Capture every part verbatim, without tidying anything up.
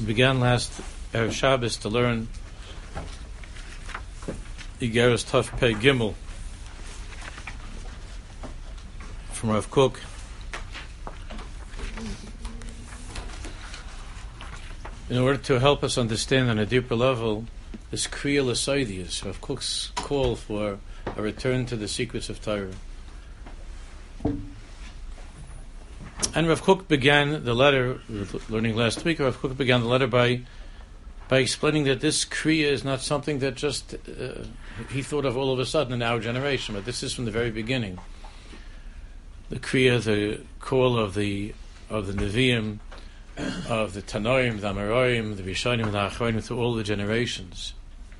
We began last Erev Shabbos to learn Igeres Tov Pei Gimel from Rav Kook. In order to help us understand on a deeper level this Kriya L'Saidius, Rav Kook's call for a return to the secrets of Torah. And Rav Kook began the letter, we were learning last week, Rav Kook began the letter by by explaining that this Kriya is not something that just uh, he thought of all of a sudden in our generation, but this is from the very beginning. The Kriya, the call of the of the Nevi'im, of the Tanoim, the Amoraim, the Rishonim, the Acharonim, through all the generations.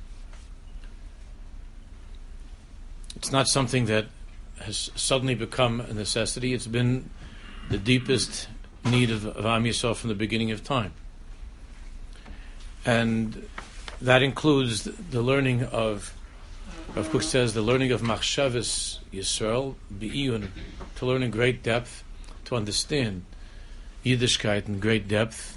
It's not something that has suddenly become a necessity. It's been the deepest need of, of Am Yisrael from the beginning of time. And that includes the, the learning of, Rav Kook says, the learning of Machshavas Yisrael, Be'iyun, to learn in great depth, to understand Yiddishkeit in great depth,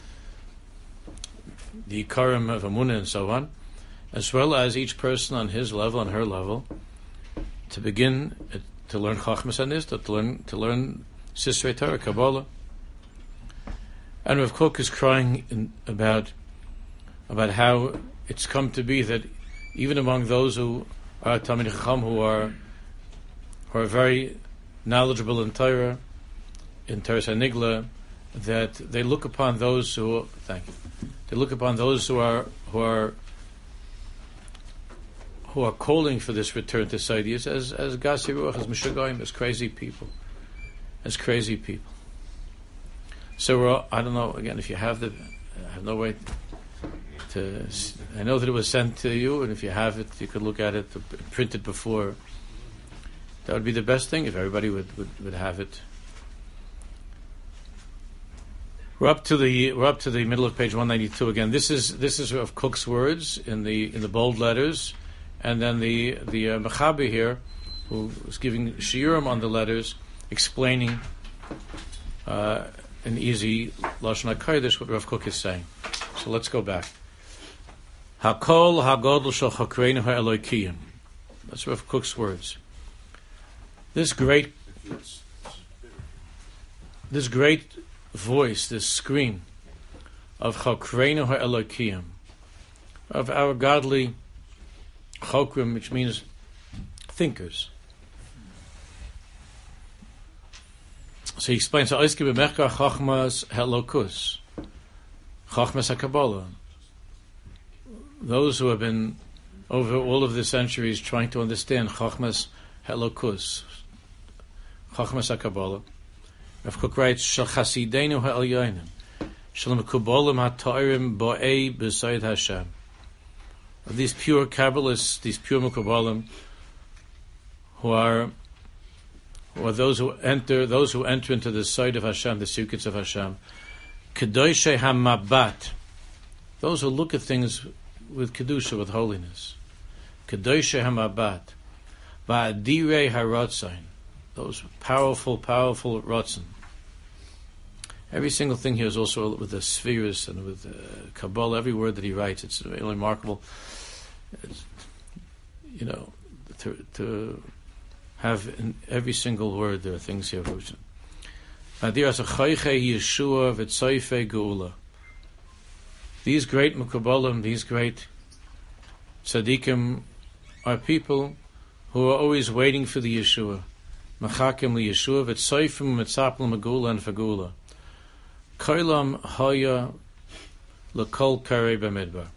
the Ikarim of Amunah and so on, as well as each person on his level, on her level, to begin uh, to learn Chachmas Anista, to learn to learn Sisrei Torah, Kabbalah. And Rav Kook is crying in, about about how it's come to be that even among those who are Talmidei Chacham, who are who are very knowledgeable in Torah, in Torah Sanigla, that they look upon those who thank you. They look upon those who are who are who are calling for this return to Saidius as as Gasi Ruach, as Meshuggahim, as crazy people. As crazy people. So we're all, I don't know, again, if you have the, I have no way to, I know that it was sent to you, and if you have it, you could look at it, print it before. That would be the best thing, if everybody would, would, would have it. We're up to the, we're up to the middle of page one ninety-two again. This is, this is of Kook's words in the, in the bold letters, and then the, the uh, Mechaber here, who was giving shiurim on the letters, explaining uh, an easy Lashon HaKodesh what Rav Kook is saying. So let's go back. Hakol hagodol shel chokreinu ha'elokiyim. That's Rav Kook's words. This great, this great voice, this scream of chokreinu ha'elokiyim, of our godly chokrim, which means thinkers. So he explains, Oiski b'mechkar chachmas helokus, chachmas HaKabbalah. Those who have been, over all of the centuries, trying to understand chachmas helokus, chachmas HaKabbalah. Rav Kook writes, Shel chasidenu ha'elyonim, shel mekubolim ha'toirim bo'ei b'sayid Hashem. These pure Kabbalists, these pure mekubolim, who are or those who enter, those who enter into the sight of Hashem, the secrets of Hashem, Kedoshei HaMabat, those who look at things with kedusha, with holiness, Kedoshei HaMabat, Va'adirei HaRotzain, those powerful, powerful rotzen. Every single thing here is also with the spheres and with uh, Kabbalah. Every word that he writes, it's really remarkable. It's, you know, to to have in every single word there are things here. These great Mekubalim, these great Tzaddikim are people who are always waiting for the Yeshua. Machakim li Yeshua v'tsoifim mitzapel megula and fagula. Koilam haya l'kol karei b'midbar.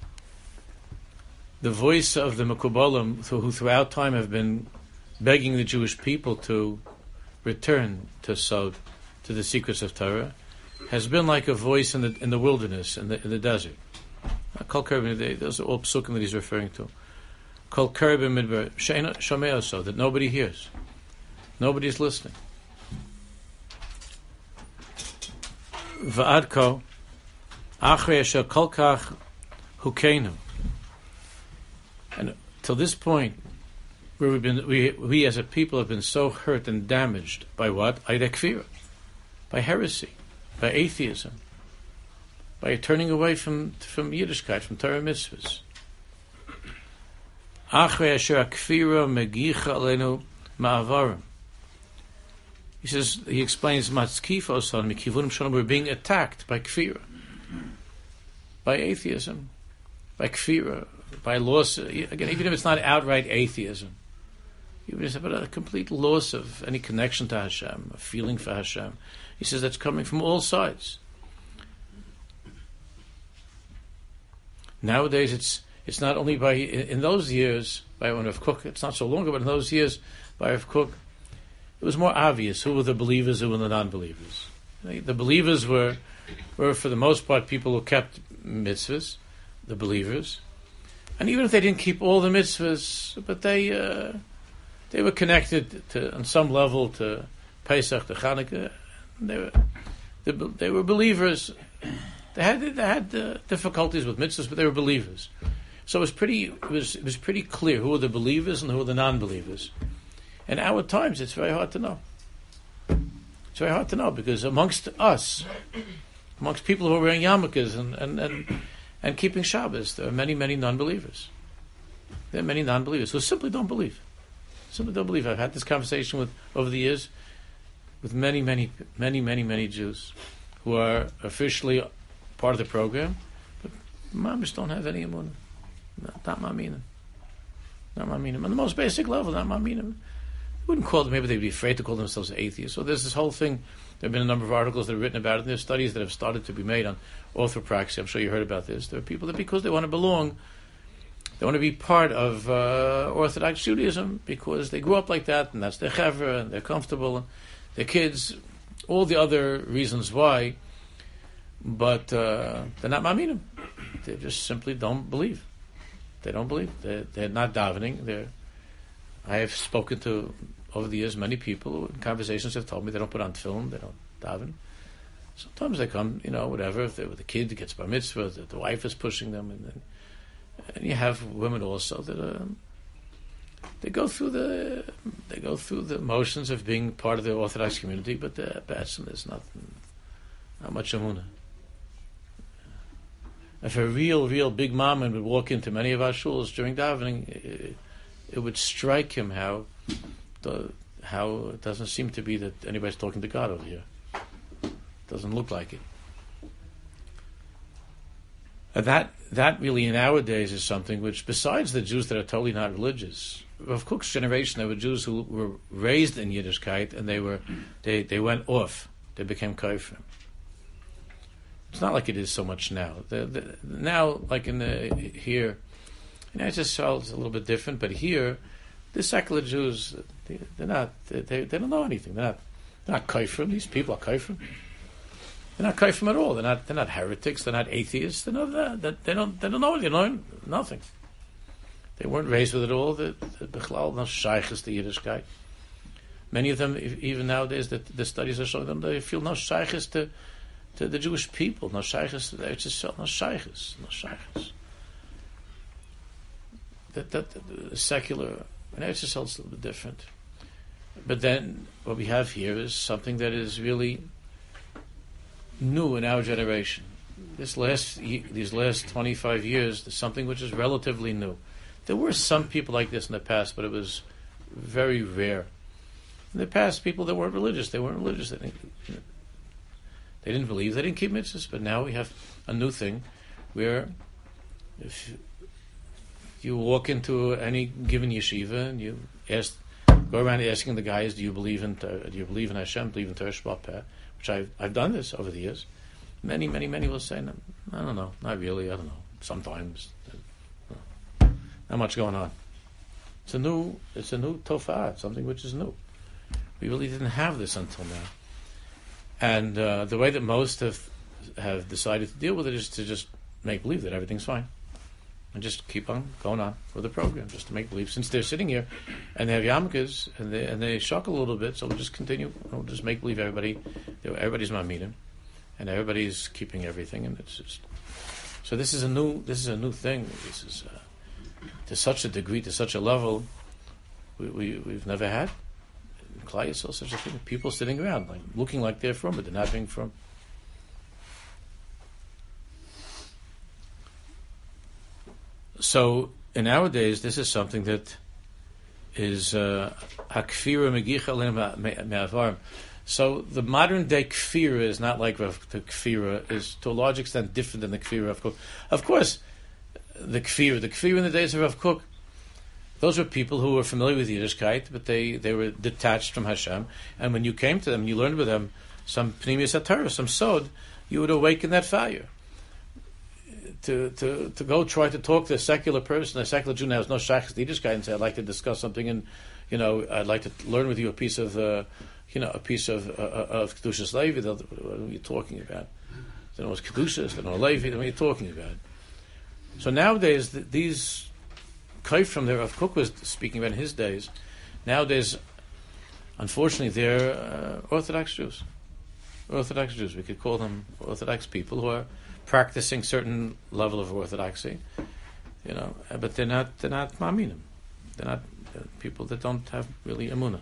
The voice of the Mekubalim, who throughout time have been begging the Jewish people to return to Sod, to the secrets of Torah, has been like a voice in the in the wilderness, in the in the desert. Kol karei, those are all psukim that he's referring to. Kol karei b'midbar, she'ena shomei so that nobody hears, nobody is listening. Va'adko, achrei asher kol kach hukeinu, and till this point, where we've been, we we as a people have been so hurt and damaged by what? Aida Kfira, by heresy, by atheism. by turning away from from Yiddishkeit, from Torah mitzvahs. Achrei asher akfira megicha aleinu ma'avarim. He says, he explains, Matzkifos on Mikivunim Shalom, we're being attacked by kfira, by atheism, by kfira, by loss, again, even if it's not outright atheism, even if it's about a complete loss of any connection to Hashem, a feeling for Hashem. He says that's coming from all sides. Nowadays, it's it's not only by, in, in those years, by Rav Kook, it's not so long ago, but in those years, by Rav Kook, it was more obvious who were the believers, who were the non-believers. The believers were, were for the most part, people who kept mitzvahs, the believers. And even if they didn't keep all the mitzvahs, but they uh, they were connected to, on some level, to Pesach, to Chanukah. They were they, they were believers. They had they had uh, difficulties with mitzvahs, but they were believers. So it was pretty it was it was pretty clear who were the believers and who were the non-believers. In our times, it's very hard to know. It's very hard to know because amongst us, amongst people who are wearing yarmulkes and, and, and, and keeping Shabbos, there are many, many non-believers. There are many non-believers who simply don't believe. Simply don't believe. I've had this conversation with over the years with many, many, many, many, many Jews who are officially part of the program, but mamish don't have any emunah. Not, not maminim. Not maminim. On the most basic level, not maminim. I wouldn't call them, maybe they'd be afraid to call themselves atheists. So there's this whole thing, there have been a number of articles that are written about it, and there's studies that have started to be made on orthopraxy. I'm sure you heard about this. There are people that because they want to belong, they want to be part of uh, Orthodox Judaism because they grew up like that, and that's their chevra, and they're comfortable, and their kids, all the other reasons why, but uh, they're not maminim. They just simply don't believe. They don't believe. They're, they're not davening. They're I have spoken to, over the years, many people who in conversations have told me they don't put on film, they don't daven. Sometimes they come, you know, whatever, if they're with a kid that gets bar mitzvah, the, the wife is pushing them, and then, and you have women also that are, they go through the they go through the motions of being part of the Orthodox community, but the person is not not much emunah. If a real, real big mama would walk into many of our shuls during davening, it, it would strike him how the how it doesn't seem to be that anybody's talking to God over here. Doesn't look like it. And that that really nowadays is something which, besides the Jews that are totally not religious, of Kook's generation, there were Jews who were raised in Yiddishkeit and they were they, they went off. They became kafir. It's not like it is so much now. The, the, now, like in the here. You know, it just sounds a little bit different, but here, the secular Jews, they, they're not, they, they don't know anything. They're not, they're not kafir. These people are kafir. They're not kafir at all. They're not, they're not heretics. They're not atheists. They're not, they, they don't, they don't know. They know nothing. They weren't raised with it all. The Bechlal, no shaykhs to Yiddishkeit. Many of them, even nowadays, the, the studies are showing them they feel no shaykhs to, to the Jewish people. No shaykhs to the Eretz Yisrael. No shaykhs. No shaykhs. That, that, that the secular, and Eretz Yisrael is a little bit different. But then what we have here is something that is really new in our generation. This last these last twenty-five years, there's something which is relatively new. There were some people like this in the past, but it was very rare. In the past, people that weren't religious, they weren't religious. They didn't, they didn't believe, they didn't keep mitzvahs. But now we have a new thing where if you walk into any given yeshiva and you ask, go around asking the guys, "Do you believe in do you believe in Hashem? Believe in Torah Shabbat Peh?" Which I've I've done this over the years. Many, many, many will say, no, "I don't know, not really. I don't know. Sometimes, not much going on." It's a new, it's a new tofah, something which is new. We really didn't have this until now, and uh, the way that most have have decided to deal with it is to just make believe that everything's fine. And just keep on going on with the program, just to make believe. Since they're sitting here, and they have yarmulkes, and they and they shock a little bit, so we'll just continue. We'll just make believe everybody, everybody's maminim, and everybody's keeping everything, and it's just. So this is a new, this is a new thing. This is uh, to such a degree, to such a level, we, we we've never had. In Klal Yisrael, such a thing. People sitting around, like looking like they're from, but they're not being from. so in nowadays, this is something that is hakfira megicha me'avarim. So the modern day kfira is not like the kfira, is to a large extent different than the kfira of Kook. Of course, the kfira, the kfira in the days of Rav Kook, those were people who were familiar with Yiddishkeit, but they, they were detached from Hashem. And when you came to them, you learned with them some pnimius haTorah, some sod, you would awaken that fire. To, to to go try to talk to a secular person, a secular Jew now has no shaykhs to Yiddishkeit, and say, I'd like to discuss something, and you know, I'd like to learn with you a piece of, uh, you know, a piece of uh, of Kedushas Levi. What are you talking about? They don't know what's Kedushas, they don't know Levi. What are you talking about? So nowadays, th- these kaif from there, Rav Kook was speaking about in his days. Nowadays, unfortunately, they're uh, Orthodox Jews. Orthodox Jews, we could call them Orthodox people who are practicing certain level of orthodoxy, you know, but they're not they're not ma'aminim. They're not they're people that don't have really emunah.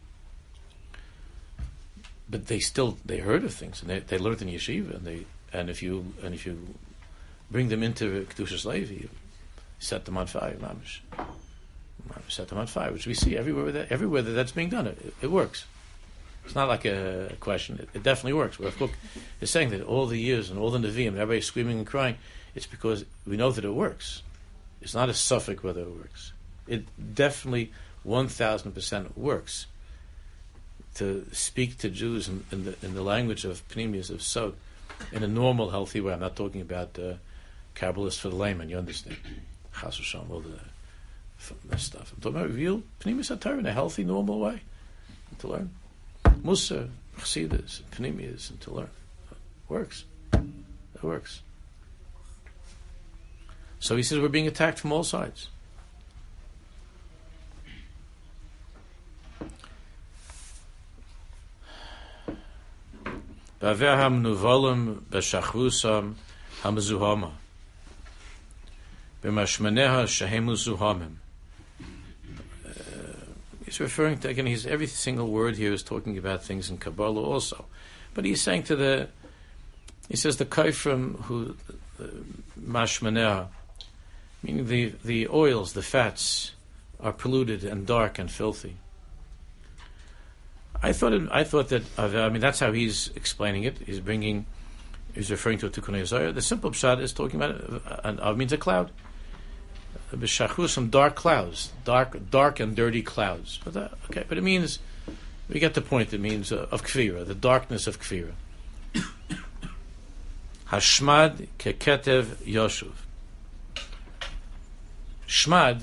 But they still they heard of things, and they, they learned in yeshiva, and they and if you and if you bring them into Kedushas Levi, you set them on fire, mamish. Set them on fire, which we see everywhere that everywhere that that's being done. It, it works. It's not like a question. It, it definitely works. Rav Kook is saying that all the years and all the Nevi'im, everybody's screaming and crying, it's because we know that it works. It's not a suffix whether it works. It definitely one thousand percent works. To speak to Jews in, in the in the language of Pnimius, of Sod, in a normal, healthy way. I'm not talking about uh, Kabbalists for the layman, you understand? Chas v'shalom, all the that stuff. I'm talking about real Pnimius HaTorah in a healthy, normal way. To learn. Musa, Chassidus, Pnimius, and to learn. It works. It works. So he says we're being attacked from all sides. Ba'aveham nuvolim b'shachvusam hamazuhama b'mashmaneha shehemu zuhamim. He's referring to, again, he's, every single word here is talking about things in Kabbalah also. But he's saying to the, he says the kaifrim who, mashmaneha, meaning the, the oils, the fats, are polluted and dark and filthy. I thought it, I thought that, uh, I mean, that's how he's explaining it. He's bringing, he's referring to a Tikkun Yesaya. The simple pshat is talking about, uh, and Av means a cloud. B'shachus, some dark clouds, dark, dark and dirty clouds. But that, okay, but it means, we get the point. It means uh, of kfira, the darkness of kfira. Hashmad keketev yoshuv. Shmad,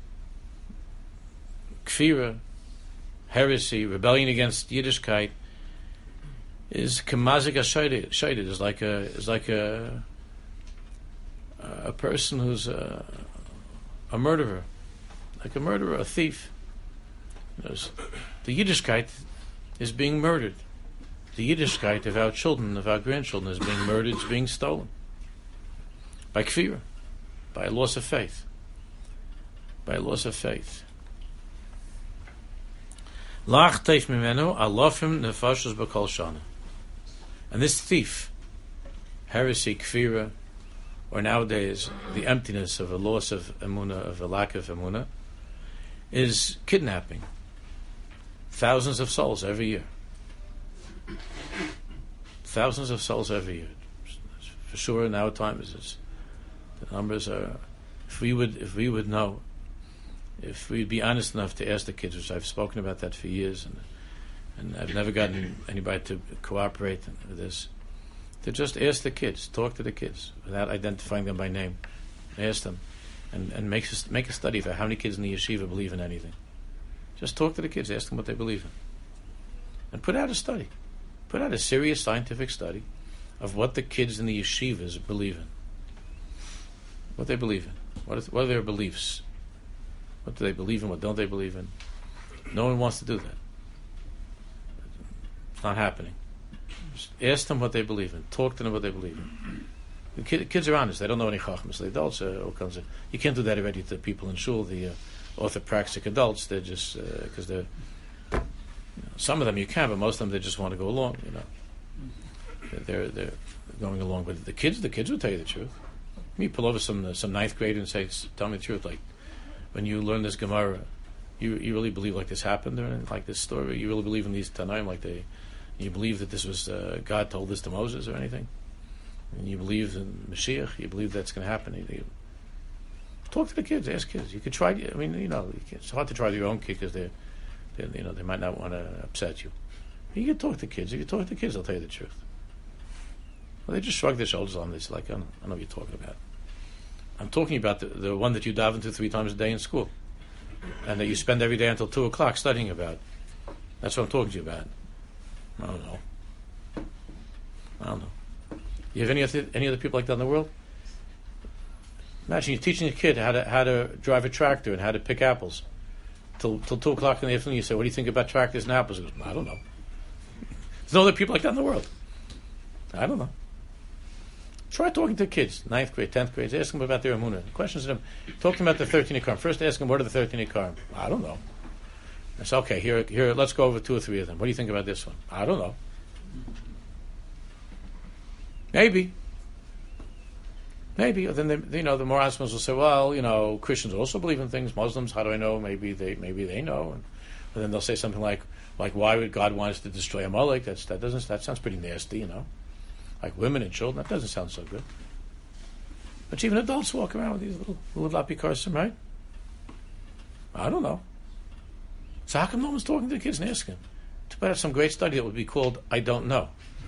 kfira, heresy, rebellion against Yiddishkeit, is kemazik ha-shaydid, is like a is like a a person who's a, a murderer, like a murderer, a thief. You know, the Yiddishkeit is being murdered. The Yiddishkeit of our children, of our grandchildren, is being murdered, is being stolen by kfira, by a loss of faith, by a loss of faith. Lach teif mimenu alofim nefashos b'kol shana. And this thief, heresy, kfira, or nowadays the emptiness of a loss of emunah, of a lack of emunah, is kidnapping thousands of souls every year. Thousands of souls every year. For sure, in our times, it's, the numbers are. If we would, if we would know. If we'd be honest enough to ask the kids, which I've spoken about that for years, and and I've never gotten anybody to cooperate with this, to just ask the kids, talk to the kids, without identifying them by name. Ask them, and, and make, a, make a study for how many kids in the yeshiva believe in anything. Just talk to the kids, ask them what they believe in. And put out a study. Put out a serious scientific study of what the kids in the yeshivas believe in. What they believe in. What, is, what are their beliefs? What do they believe in? What don't they believe in? No one wants to do that. It's not happening. Just ask them what they believe in. Talk to them what they believe in. The kid, kids are honest. They don't know any chachmas. The adults are all kinds of. You can't do that already to people in shul. The uh, orthopraxic adults, they're just because uh, they're. You know, some of them you can, but most of them they just want to go along. You know, they're they're going along. But the kids, the kids will tell you the truth. You pull over some some ninth grader and say, "Tell me the truth. Like, when you learn this Gemara, you you really believe like this happened, or like this story? You really believe in these Tanaim, like they, you believe that this was uh, God told this to Moses or anything? And you believe in Mashiach? You believe that's going to happen?" You, you, talk to the kids. Ask kids. You could try. I mean, you know, it's hard to try your own kid because they're, they're, you know, they might not want to upset you. You can talk to kids. You can talk to the kids. They'll tell you the truth. Well, they just shrug their shoulders on this, like, I don't, I know what you're talking about. I'm talking about the, the one that you dive into three times a day in school, and that you spend every day until two o'clock studying about. That's what I'm talking to you about. I don't know. I don't know. You have any other any other people like that in the world? Imagine you're teaching a kid how to how to drive a tractor and how to pick apples. Till till two o'clock in the afternoon, you say, "What do you think about tractors and apples?" He goes, "I don't know." There's no other people like that in the world. I don't know. Try talking to kids, ninth grade, tenth grade. Ask them about their emunah. Questions to them. Talk to them about the thirteen Ikarim. First, ask them, what are the thirteen Ikarim? I don't know. I say, okay, here, here. Let's go over two or three of them. What do you think about this one? I don't know. Maybe. Maybe. Then they, you know, the more Muslims will say, well, you know, Christians also believe in things. Muslims, how do I know? Maybe they, maybe they know. And, and then they'll say something like, like, why would God want us to destroy Amalek? That's that doesn't that sounds pretty nasty, you know. Like women and children, that doesn't sound so good. But even adults walk around with these little little apikarsim, right? I don't know. So how come no one's talking to the kids and asking them? Too bad some great study that would be called "I Don't Know."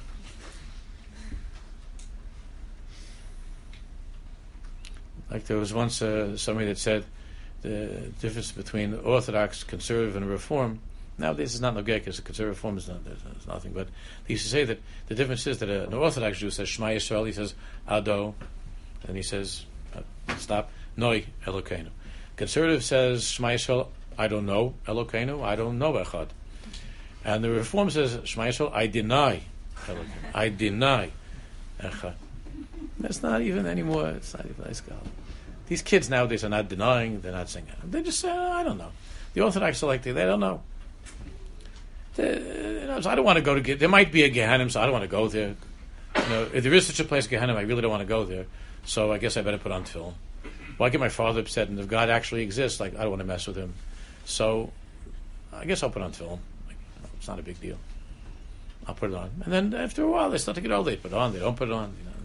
Like there was once uh, somebody that said the difference between Orthodox, conservative, and Reform. Nowadays it's not nogeg because the conservative form is not, there's, there's nothing. But they used to say that the difference is that a, an Orthodox Jew says Shema Yisrael, he says Ado, and he says uh, stop Noi Elokeinu. Conservative says Shema Yisrael, I don't know Elokeinu, I don't know Echad. And the Reform says Shema Yisrael, I deny Elokeinu, I deny Echad. That's not even anymore. It's not even nice. These kids nowadays are not denying, they're not saying it. They just say, oh, I don't know. The Orthodox are like they, they don't know. They, you know, so I don't want to go to get. There might be a Gehenna, so I don't want to go there. You know, if there is such a place, Gehenna, I really don't want to go there. So I guess I better put on tefillin. Well, I get my father upset, and if God actually exists, like I don't want to mess with him. So I guess I'll put on tefillin. Like, you know, it's not a big deal. I'll put it on, and then after a while, they start to get old. They put it on. They don't put it on. You know.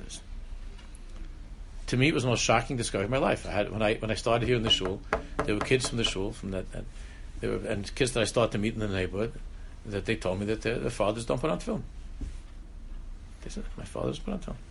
To me, it was the most shocking discovery of my life. I had when I when I started here in the shul, there were kids from the shul, from that, that there were, and kids that I started to meet in the neighborhood, that they told me that their, their fathers don't put on film. They said, my father's put on film.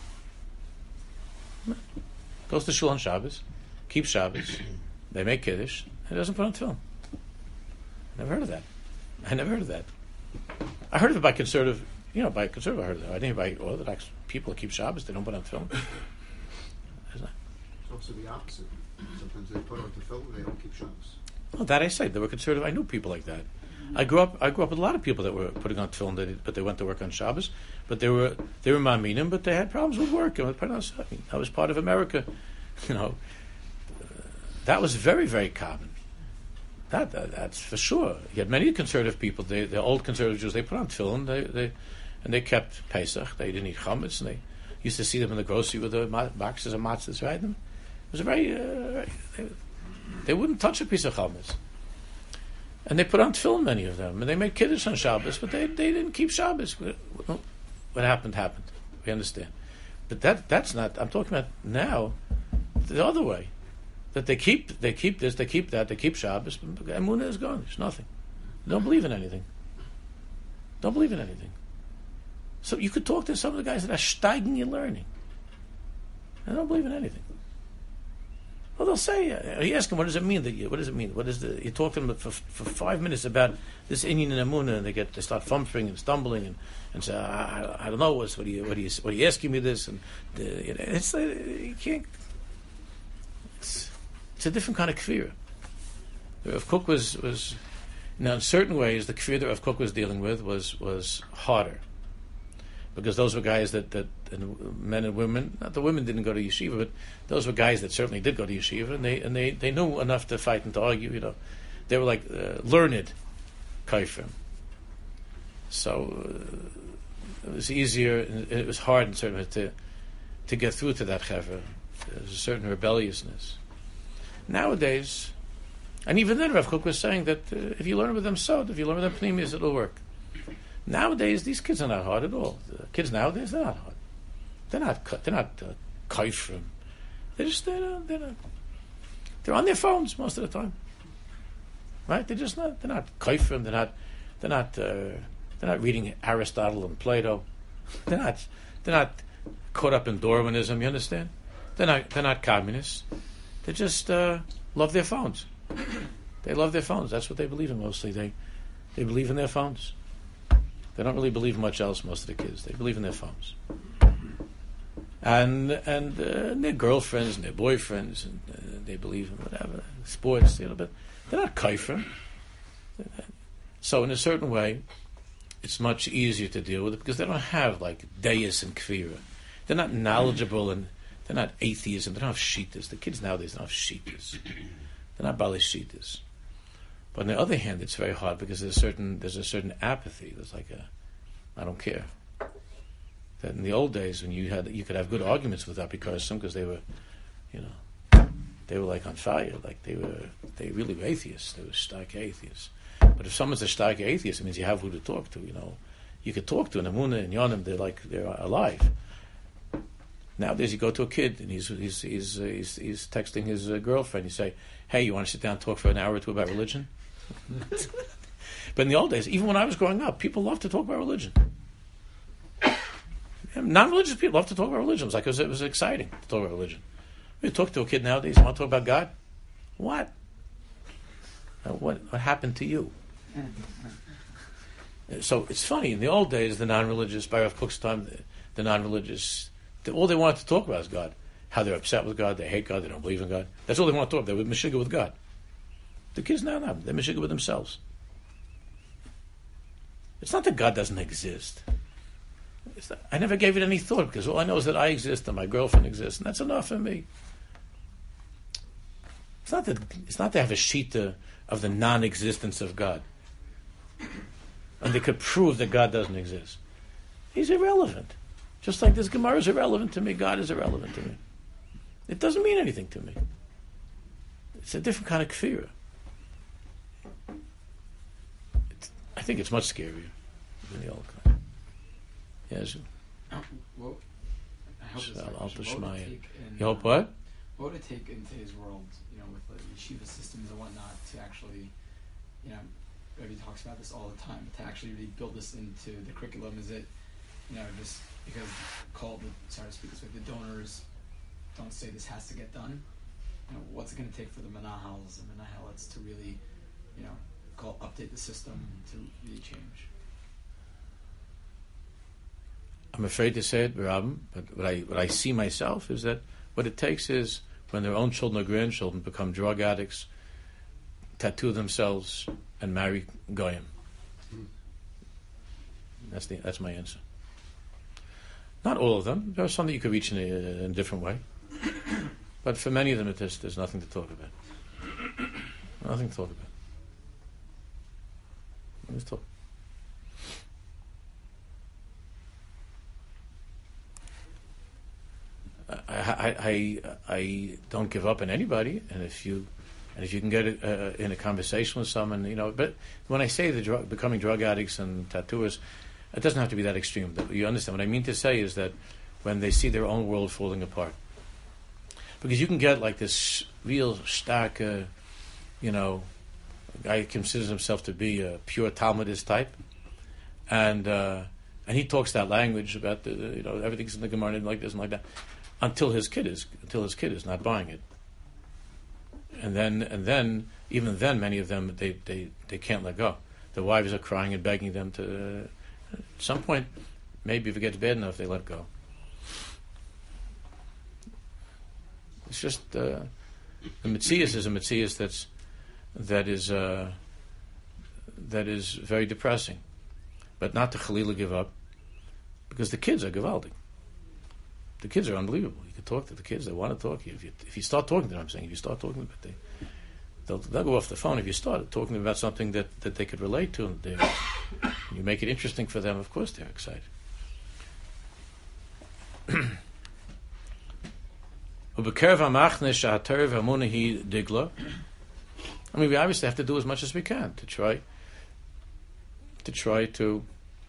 Goes to shul on Shabbos, keeps Shabbos, they make Kiddush, and doesn't put on film. Never heard of that. I never heard of that. I heard of it by conservative, you know, by conservative I heard of it. I didn't by Orthodox people who keep Shabbos, they don't put on film. It's also the opposite. Sometimes they put on the film, they don't keep Shabbos. Well, that I say, they were conservative. I knew people like that. I grew up. I grew up with a lot of people that were putting on film, that, but they went to work on Shabbos. But they were they were maminim, but they had problems with work. And with, I mean, that was part of America. You know, uh, that was very very common. That, that that's for sure. You had many conservative people. They, the old conservative Jews, they put on film. They they and they kept Pesach. They didn't eat chametz. And they used to see them in the grocery with the boxes of matzahs, right? It was a very. Uh, they, they wouldn't touch a piece of chametz. And they put on tefillin, many of them, and they made kiddush on Shabbos, but they, they didn't keep Shabbos. What happened happened. We understand, but that that's not. I'm talking about now, the other way, that they keep they keep this, they keep that, they keep Shabbos. Emunah is gone. There's nothing. They don't believe in anything. Don't believe in anything. So you could talk to some of the guys that are steigen in learning. They don't believe in anything. Well, they'll say, uh, you ask them, what does it mean that you, what does it mean? What is the, you talk to them for, for five minutes about this Inyan and Emunah, and they get, they start fumbling and stumbling and, and say, I, I, I don't know, what's, what are you, what are you, what are you asking me this? And, uh, you know, it's, uh, you can't, it's, it's a different kind of kfir. Rav Kook was, was, now in certain ways, the kfir that Rav Kook was dealing with was, was harder. Because those were guys that, that and men and women, not the women didn't go to yeshiva, but those were guys that certainly did go to yeshiva, and they and they, they knew enough to fight and to argue. You know, they were like uh, learned kaifim. So uh, it was easier, and it was hard in certain ways to to get through to that chevra. there's a certain rebelliousness. Nowadays, and even then Rav Kook was saying that uh, if you learn with them sod, if you learn with them pnimis, it'll work. Nowadays, these kids are not hard at all. The kids nowadays, they're not hard. They're not, they're not uh, kaifrim. They're just, they're not, they're not, they're on their phones most of the time. Right? They're just not, they're not kaifrim, they're not, they're not, uh, they're not reading Aristotle and Plato. They're not, they're not caught up in Darwinism, you understand? They're not, they're not communists. They just uh, love their phones. They love their phones. That's what they believe in mostly. They, they believe in their phones. They don't really believe much else, most of the kids. They believe in their phones. And and, uh, and their girlfriends and their boyfriends, and uh, they believe in whatever, sports, you know, but they're not kaifer. So in a certain way, it's much easier to deal with it because they don't have like deis and kvira. They're not knowledgeable and they're not atheists and they don't have shitas. The kids nowadays don't have shitas. They're not bali shitas. But on the other hand, it's very hard because there's a certain there's a certain apathy. There's like a, I don't care. That in the old days when you had you could have good arguments with Apikasim because they were, you know, they were like on fire. Like they were they really were atheists. They were stark atheists. But if someone's a stark atheist, it means you have who to talk to. You know, you could talk to an Amunah and Yonim. They're like they're alive. Nowadays, you go to a kid and he's he's he's uh, he's, he's texting his uh, girlfriend. You say, "Hey, you want to sit down and talk for an hour or two about religion?" But in the old days, even when I was growing up, people loved to talk about religion. Non-religious people love to talk about religion. It was like it was, it was exciting to talk about religion. You talk to a kid nowadays, you want to talk about God? What? Uh, what? What happened to you? So it's funny. In the old days, the non-religious, by Rav Kook's time, the, the non-religious, the, all they wanted to talk about is God. How they're upset with God, they hate God, they don't believe in God. That's all they want to talk about. They're meshiga with God. The kids now, no, they're meshiga with themselves. It's not that God doesn't exist. It's not, I never gave it any thought because all I know is that I exist and my girlfriend exists, and that's enough for me. It's not that it's not to have a shita of the non-existence of God, and they could prove that God doesn't exist. He's irrelevant, just like this Gemara is irrelevant to me. God is irrelevant to me. It doesn't mean anything to me. It's a different kind of kfira. I think it's much scarier than the old kind. Yes. Uh, well, I hope So, this I'll question. just What would my- it take in, You hope uh, what? What would it take in today's world, you know, with the yeshiva systems and whatnot, to actually, you know, everybody talks about this all the time, but to actually really build this into the curriculum? Is it, you know, just because called, the, sorry to speak this way, the donors don't say this has to get done? You know, what's it going to take for the manahals and manahalates to really, you know, call update the system to really change? I'm afraid to say it, Rabbi, but what I what I see myself is that what it takes is when their own children or grandchildren become drug addicts, tattoo themselves, and marry goyim. That's the that's my answer. Not all of them. There are some that you could reach in a, in a different way, but for many of them, it is, there's nothing to talk about. Nothing to talk about. Let's talk. I, I, I, I don't give up on anybody, and if you, and if you can get uh, in a conversation with someone, you know. But when I say the drug, becoming drug addicts and tattooers, it doesn't have to be that extreme. You understand what I mean to say is that when they see their own world falling apart, because you can get like this real stark, uh, you know, a guy who considers himself to be a pure Talmudist type, and uh, and he talks that language about the, the you know everything's in the Gemara and like this and like that. Until his kid is until his kid is not buying it, and then and then even then many of them they, they, they can't let go. The wives are crying and begging them to. Uh, at some point, maybe if it gets bad enough, they let go. It's just uh, the Metzias is a Metzias that's that is uh, that is very depressing, but not to Chalila give up, because the kids are Givaldic. The kids are unbelievable. You can talk to the kids; they want to talk to you. If you if you start talking to them, I'm saying if you start talking to them, but they they'll they'll go off the phone if you start talking to them about something that, that they could relate to, and they you make it interesting for them. Of course, they're excited. Ubekerv hamachne shehatorah v'hamuna hi digla. I mean, we obviously have to do as much as we can to try to try to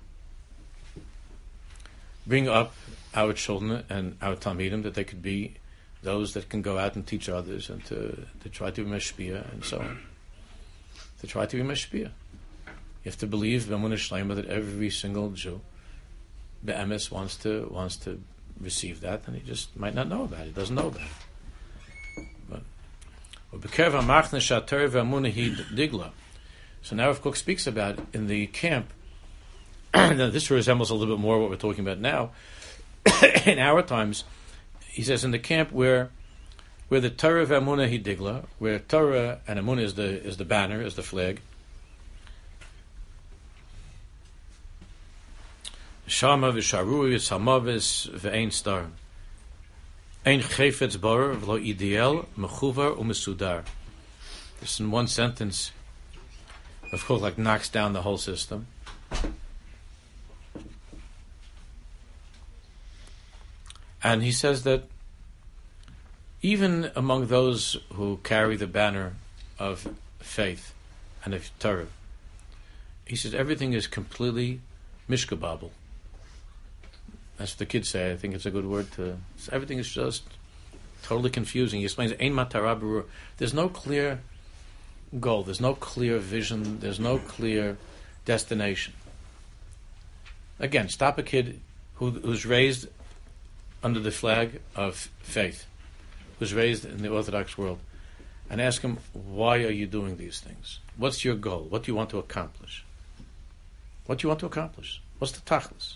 bring up our children and our talmidim that they could be those that can go out and teach others, and to, to try to be mashpia and so on. To try to be mashpia. You have to believe b'emunah shleima that every single Jew, be'emes, wants to wants to receive that, and he just might not know about it. He doesn't know about it. But b'kerv hamachne shehatorah v'hamuna hi digla. So now, Rav Kook speaks about in the camp. Now, this resembles a little bit more what we're talking about now. In our times, he says in the camp where where the Torah v'Amunah hi digla, where Torah and Amunah is the is the banner, is the flag. Shama v'sharui v'samavis v'ein star. Ein chayfetz bar v'lo ideal mechuvar u'mesudar. This in one sentence, of course, like knocks down the whole system. And he says that even among those who carry the banner of faith and of Torah, he says everything is completely mishkababel. That's what the kids say. I think it's a good word to. Everything is just totally confusing. He explains, Ein matara berur. There's no clear goal. There's no clear vision. There's no clear destination. Again, stop a kid who, who's raised under the flag of faith, who's raised in the Orthodox world, and ask him, why are you doing these things? What's your goal? What do you want to accomplish? What do you want to accomplish? What's the tachlis?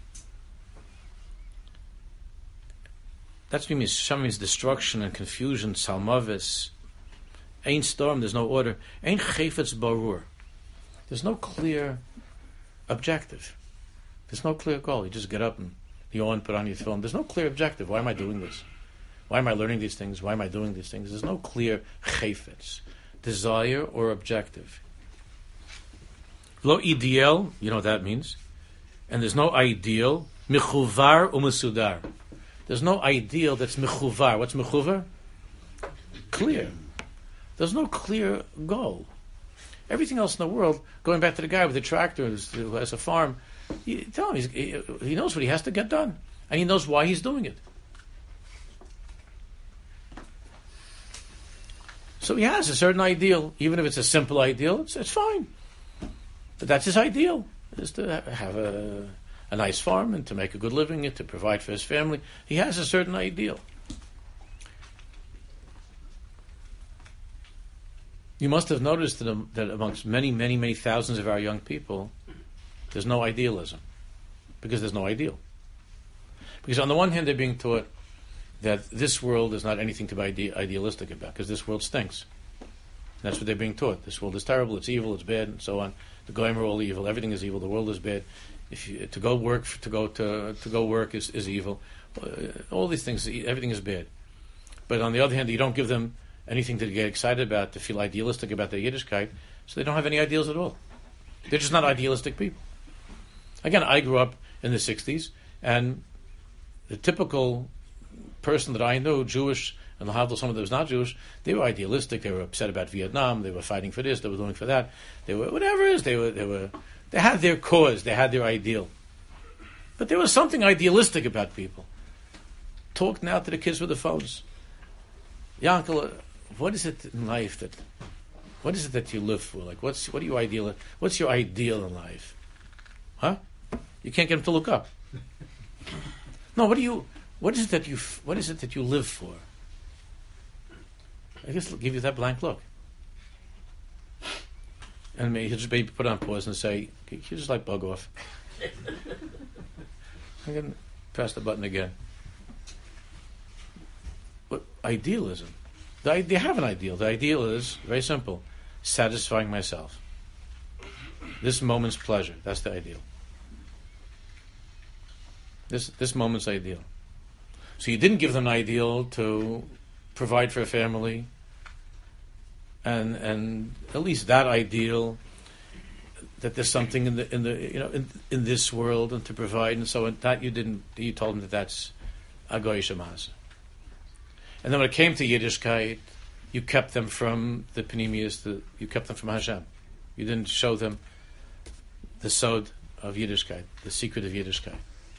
That's what he means. Shama means destruction and confusion, salmavis. Ain't storm, there's no order. Ain't chayfetz barur. There's no clear objective. There's no clear goal. You just get up and yawn, put on your film. There's no clear objective. Why am I doing this? Why am I learning these things? Why am I doing these things? There's no clear chayfetz, desire or objective. Lo ideal, you know what that means. And there's no ideal. Mechuvar u'mesudar. There's no ideal that's mechuvar. What's mechuvar? Clear. There's no clear goal. Everything else in the world, going back to the guy with the tractor who has a farm, you tell him he's, he, he knows what he has to get done, and he knows why he's doing it. So he has a certain ideal, even if it's a simple ideal. It's, it's fine, but that's his ideal: is to have a, a nice farm and to make a good living and to provide for his family. He has a certain ideal. You must have noticed that, um, that amongst many, many, many thousands of our young people, there's no idealism, because there's no ideal. Because on the one hand, they're being taught that this world is not anything to be ide- idealistic about, because this world stinks. That's what they're being taught. This world is terrible, it's evil, it's bad, and so on. The goyim are all evil, everything is evil, the world is bad. If you, to go work, to go to to go work is, is evil. Uh, all these things, everything is bad. But on the other hand, you don't give them anything to get excited about, to feel idealistic about their Yiddishkeit, so they don't have any ideals at all. They're just not idealistic people. Again, I grew up in the sixties, and the typical person that I knew, Jewish, and although some of them was not Jewish, they were idealistic. They were upset about Vietnam. They were fighting for this. They were doing for that. They were whatever it is. They were. They were. They had their cause. They had their ideal. But there was something idealistic about people. Talk now to the kids with the phones. Yankel, what is it in life that? What is it that you live for? Like, what's what are you ideal? What's your ideal in life? Huh? You can't get them to look up. No, what do you? What is it that you? What is it that you live for? I guess I'll give you that blank look, and maybe he'll just maybe put on pause and say, "Can you just like bug off?" I'm gonna press the button again. What idealism? The, they have an ideal. The ideal is very simple: satisfying myself. This moment's pleasure. That's the ideal. This this moment's ideal. So you didn't give them an ideal to provide for a family, and and at least that ideal that there's something in the in the you know in, in this world and to provide, and so that you didn't. You told them that that's a goyish masa. And then when it came to Yiddishkeit, you kept them from the Panemius, the, you kept them from Hashem. You didn't show them the sod of Yiddishkeit, the secret of Yiddishkeit.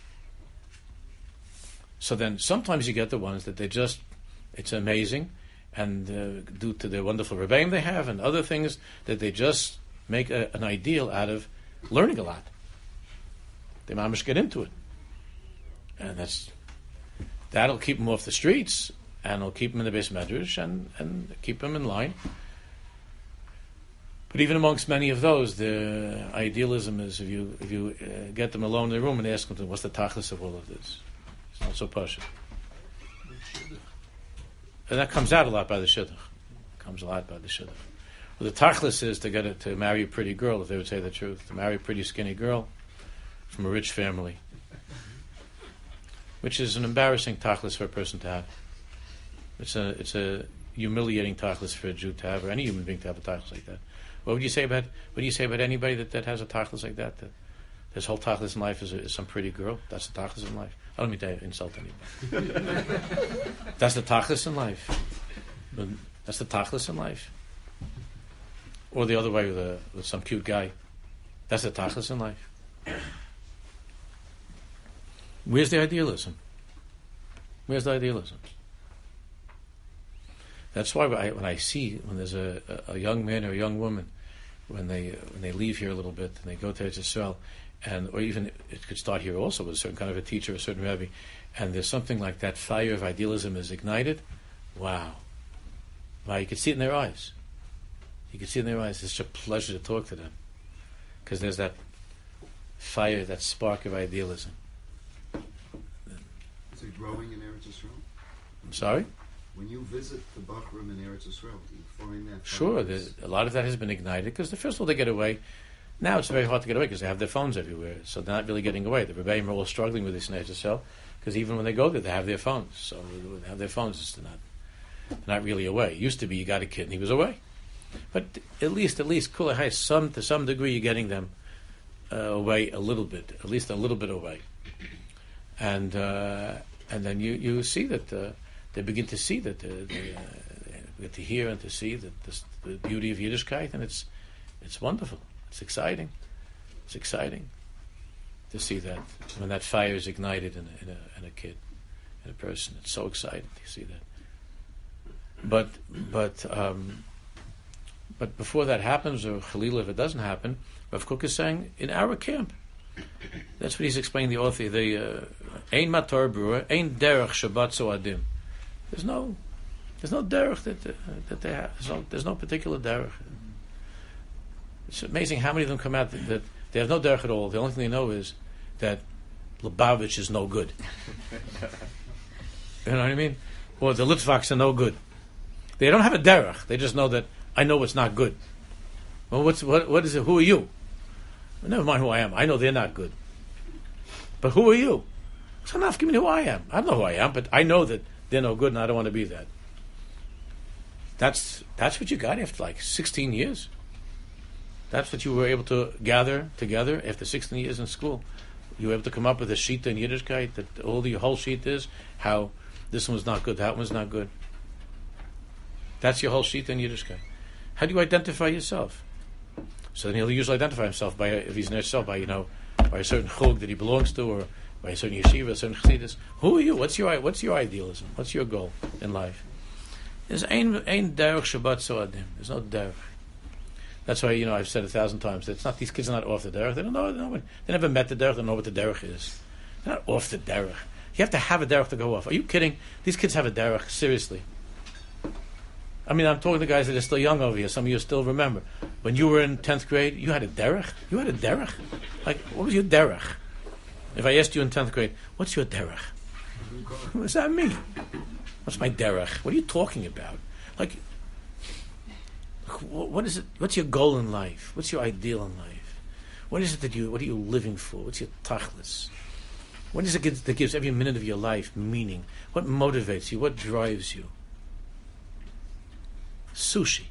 So then sometimes you get the ones that they just, it's amazing, and uh, due to the wonderful rebbeim they have and other things, that they just make a, an ideal out of learning a lot. They mamish get into it. And that's that'll keep them off the streets, and it'll keep them in the Beis Medrash, and, and keep them in line. But even amongst many of those, the idealism is if you if you uh, get them alone in the room and ask them, what's the tachlis of all of this? It's not so pashut. And that comes out a lot by the shidduch. Comes a lot by the shidduch. Well, the tachlis is to get it, to marry a pretty girl, if they would say the truth, to marry a pretty skinny girl from a rich family, which is an embarrassing tachlis for a person to have. It's a it's a humiliating tachlis for a Jew to have, or any human being to have a tachlis like that. What would you say about what do you say about anybody that, that has a tachlis like that? That his whole tachlis in life is, a, is some pretty girl. That's the tachlis in life. I don't mean to insult anybody. That's the tachlis in life. But that's the tachlis in life. Or the other way with, a, with some cute guy. That's the tachlis in life. Where's the idealism? Where's the idealism? That's why I, when I see when there's a, a, a young man or a young woman, when they when they leave here a little bit and they go to Eretz Yisrael, and or even it could start here also with a certain kind of a teacher, a certain rabbi, and there's something like that fire of idealism is ignited. Wow, wow! You can see it in their eyes. You can see it in their eyes. It's such a pleasure to talk to them because there's that fire, that spark of idealism. Is it growing in Eretz Yisrael? I'm sorry? When you visit the Bachram in Eretz Yisrael, do you find that? Sure, the, a lot of that has been ignited because the first of all they get away. Now it's very hard to get away because they have their phones everywhere, so they're not really getting away. The rebbeim are all struggling with this in Eretz Yisrael because even when they go there, they have their phones. So when they have their phones, it's not they're not really away. It used to be you got a kid and he was away, but at least at least kulahai some to some degree you're getting them uh, away a little bit, at least a little bit away, and uh, and then you you see that. Uh, They begin to see that, uh, they, uh, they get to hear and to see that this, the beauty of Yiddishkeit, and it's it's wonderful. It's exciting. It's exciting to see that when that fire is ignited in a, in a, in a kid, in a person. It's so exciting to see that. But but um, but before that happens, or Chalila, if it doesn't happen, Rav Kook is saying in our camp. That's what he's explaining. The author, the Ein Mator Brura, Ein Derech Shabbat Soadim. There's no, there's no derech that uh, that they have. There's no, there's no particular derech. It's amazing how many of them come out that, that they have no derech at all. The only thing they know is that Lubavitch is no good. You know what I mean? Or the Litvaks are no good. They don't have a derech. They just know that I know what's not good. Well, what's what? What is it? Who are you? Well, never mind who I am. I know they're not good. But who are you? It's enough. Give me who I am. I don't know who I am, but I know that they're no good, and I don't want to be that. That's that's what you got after like sixteen years. That's what you were able to gather together after sixteen years in school. You were able to come up with a sheet in Yiddishkeit that all the whole sheet is how this one's not good, that one's not good. That's your whole sheet in Yiddishkeit. How do you identify yourself? So then he'll usually identify himself by, if he's in himself, by you know, by a certain chug that he belongs to, or by a certain yeshiva, a certain chassidus. Who are you? What's your what's your idealism? What's your goal in life? There's ein ein derech Shabbat soadim. There's no derech. That's why you know I've said a thousand times that it's not these kids are not off the derech. They don't know. They, know what, they never met the derech. They don't know what the derech is. They're not off the derech. You have to have a derech to go off. Are you kidding? These kids have a derech. Seriously. I mean, I'm talking to guys that are still young over here. Some of you still remember when you were in tenth grade. You had a derech. You had a derech. Like what was your derech? If I asked you in tenth grade, what's your derech? What does that mean? What's my derech? What are you talking about? Like, what is it? What's your goal in life? What's your ideal in life? What is it that you? What are you living for? What's your tachlis? What is it that gives every minute of your life meaning? What motivates you? What drives you? Sushi,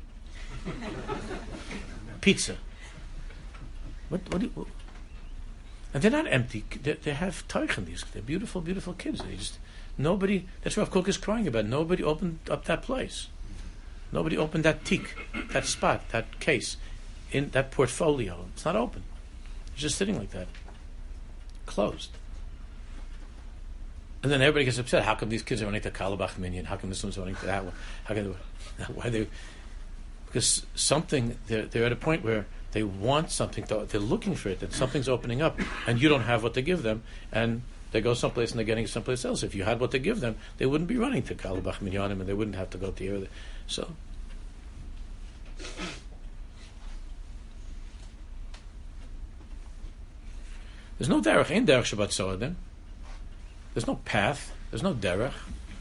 pizza. What? What do you? And they're not empty. They, they have teichen. These they're beautiful, beautiful kids. They just Nobody, that's what Rav Kook is crying about. Nobody opened up that place. Nobody opened that teak, that spot, that case, in that portfolio. It's not open. It's just sitting like that. Closed. And then everybody gets upset. How come these kids are running to Kalabach Minyan? How come this one's running to that one? How can they, why they? Because something, they're, they're at a point where they want something, to, they're looking for it, and something's opening up, and you don't have what to give them, and they go someplace and they're getting someplace else. If you had what to give them, they wouldn't be running to Kalabach Minyanim, and they wouldn't have to go to here. So, there's no derech, ain't derech Shabbat Soadim. There's no path. There's no derech.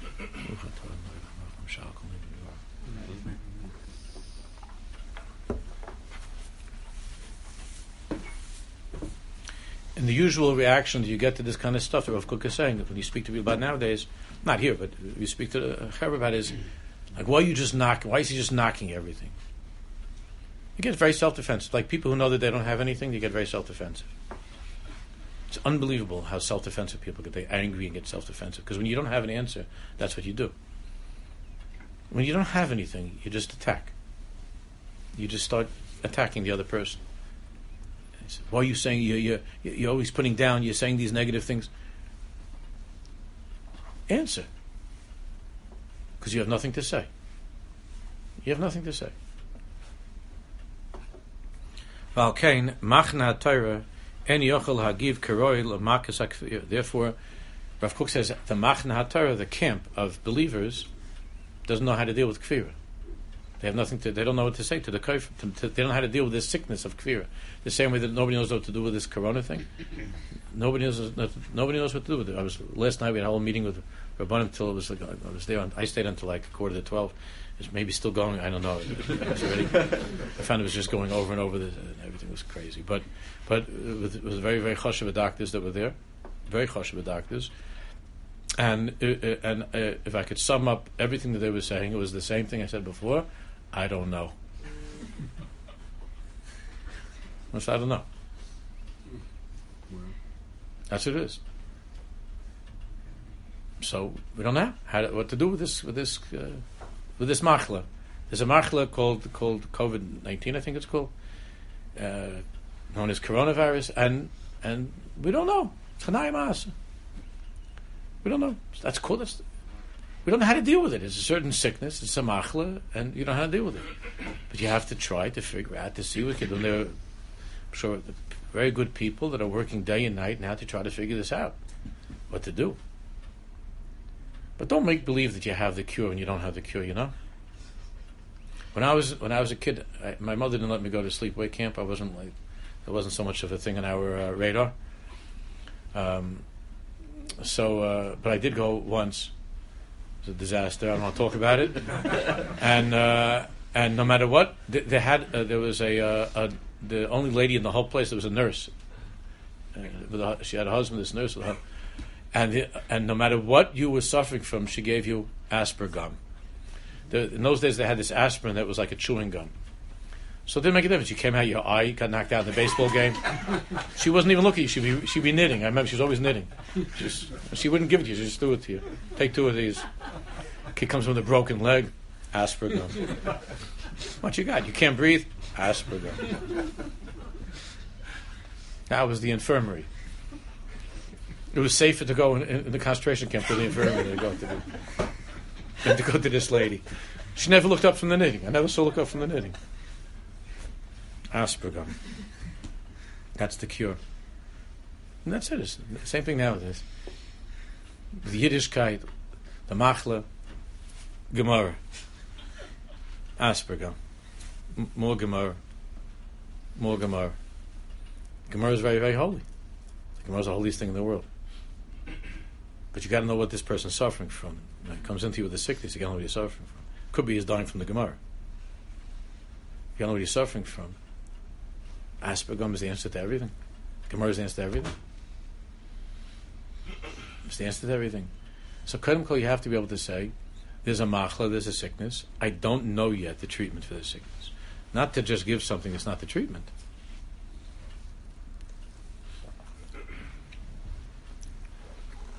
And the usual reaction that you get to this kind of stuff that Rav Kook is saying, when you speak to people about nowadays, not here, but you speak to the Chaver about is, like, why are you just knocking? Why is he just knocking everything? You get very self-defensive. Like people who know that they don't have anything, they get very self-defensive. It's unbelievable how self-defensive people get. They're angry and get self-defensive. Because when you don't have an answer, that's what you do. When you don't have anything, you just attack. You just start attacking the other person. Why are you saying you, you, you're always putting down, you're saying these negative things? Answer. Because you have nothing to say. You have nothing to say. Valkain, machna Torah, en yochel hagiv karoi l'makas hakfir. Therefore, Rav Kook says the machna Torah, the camp of believers, doesn't know how to deal with kfira. They have nothing to. They don't know what to say to the kafir. To, to, they don't know how to deal with this sickness of kfira. The same way that nobody knows what to do with this corona thing. Nobody knows. Nobody knows what to do with it. I was last night. We had a whole meeting with Rabban until it was like I was there. On, I stayed until like quarter to twelve. It's maybe still going. I don't know. It was already, I found it was just going over and over. This, and everything was crazy. But but it was, it was very very chashuv doctors that were there. Very chashuv doctors. And uh, and uh, if I could sum up everything that they were saying, it was the same thing I said before. I don't know. I don't know. That's what it is. So we don't know how to, what to do with this with this uh, with this machla. There's a machla called called COVID nineteen, I think it's called, uh, known as coronavirus, and and we don't know. We don't know. That's cool. That's, we don't know how to deal with it. It's a certain sickness. It's a machla, and you don't know how to deal with it. But you have to try to figure out to see what you do. There are, I'm sure, very good people that are working day and night now to try to figure this out, what to do. But don't make believe that you have the cure and you don't have the cure. You know. When I was when I was a kid, I, my mother didn't let me go to sleepaway camp. I wasn't like there wasn't so much of a thing on our uh, radar. Um, so, uh, but I did go once. It was a disaster. I don't want to talk about it. and uh, and no matter what, they, they had uh, there was a, uh, a the only lady in the whole place that was a nurse. Uh, with a, she had a husband, this nurse with her, and the, and no matter what you were suffering from, she gave you Aspergum. The, in those days, they had this aspirin that was like a chewing gum. So it didn't make a difference. You came out, your eye got knocked out in the baseball game. She wasn't even looking. She'd be she'd be knitting. I remember she was always knitting. She, just, she wouldn't give it to you. She just threw it to you. Take two of these. Kid comes with a broken leg. Aspergum. What you got? You can't breathe? Aspergum. That was the infirmary. It was safer to go in, in the concentration camp to the infirmary than to go to the, than to go to this lady. She never looked up from the knitting. I never saw her look up from the knitting. Aspergum. That's the cure. And that's it. It's the same thing nowadays. The Yiddishkeit, the Machla, Gemara. Aspergum. M- more Gemara. More Gemara. Gemara is very, very holy. Gemara is the holiest thing in the world. But you got to know what this person's suffering from. When it comes into you with a sickness, you got to know what he's suffering from. Could be he's dying from the Gemara. You got to know what he's suffering from. Aspergum is the answer to everything. Gemara is the answer to everything. It's the answer to everything. So, Kedem Kol, you have to be able to say, there's a machla, there's a sickness. I don't know yet the treatment for the sickness. Not to just give something that's not the treatment.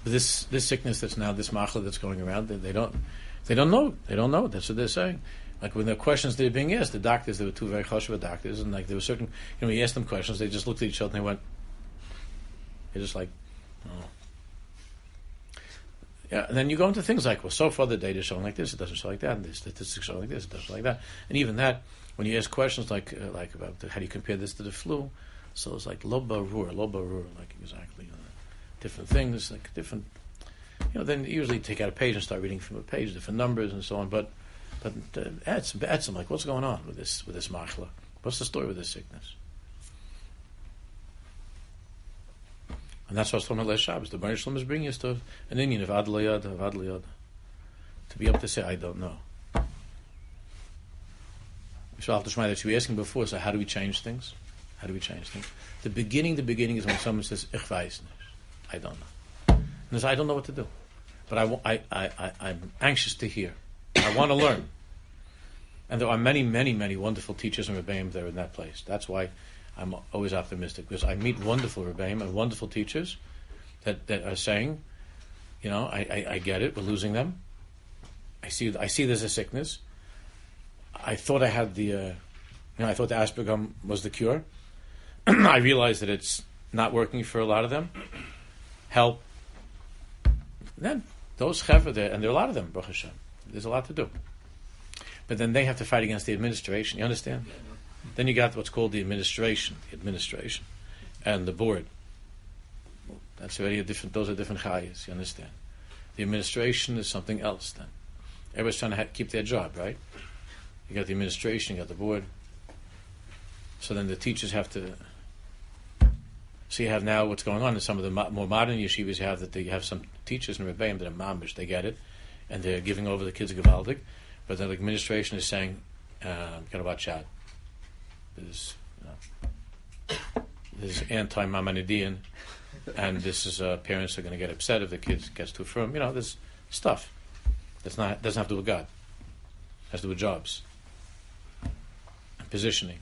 But this this sickness that's now this machla that's going around, they, they don't they don't know they don't know. That's what they're saying. Like when the questions they're being asked, the doctors, there were two very chashuva doctors, and like there were certain, you know, when you asked them questions, they just looked at each other and they went, they're just like, oh. Yeah, and then you go into things like, well, so far the data is showing like this, it doesn't show like that, and the statistics show like this, it doesn't show like that. And even that, when you ask questions like uh, like about the, how do you compare this to the flu, so it's like lo barur, lo barur, like exactly uh, different things, like different, you know, then you usually take out a page and start reading from a page, different numbers and so on, but but uh, add some, add some, like what's going on with this, with this machla? What's the story with this sickness? And that's what I was talking about last Shabbos. The Baruch Shalom is bringing us to an Indian of Adlayad, of Adlayad. To be able to say, I don't know. So that you were asking before, so how do we change things? How do we change things? The beginning, the beginning is when someone says, Ich weiß nicht. I don't know. And they say, I don't know what to do. But I, I, I, I, I'm anxious to hear. I want to learn. And there are many, many, many wonderful teachers and Rebbeim there in that place. That's why I'm always optimistic, because I meet wonderful Rebbeim and wonderful teachers that, that are saying, you know, I, I, I get it, we're losing them. I see I see there's a sickness. I thought I had the, uh, you know, I thought the Aspergum was the cure. I realized that it's not working for a lot of them. Help. Then those chevra there, and there are a lot of them, Baruch Hashem. There's a lot to do. But then they have to fight against the administration. You understand? Then you got what's called the administration, the administration, and the board. That's already a different. Those are different chayas. You understand? The administration is something else. Then everybody's trying to ha- keep their job, right? You got the administration, you got the board. So then the teachers have to. So you have now what's going on in some of the mo- more modern yeshivas. You have that they have some teachers in Rebbeim that are mamish. They get it, and they're giving over the kids gewaldig. But then the administration is saying, um, "Gotta watch out. This, you know, this is anti-Maimonidean, and this is uh, parents are going to get upset if the kids gets too firm. You know, there's stuff that's not doesn't have to do with God. It has to do with jobs and positioning.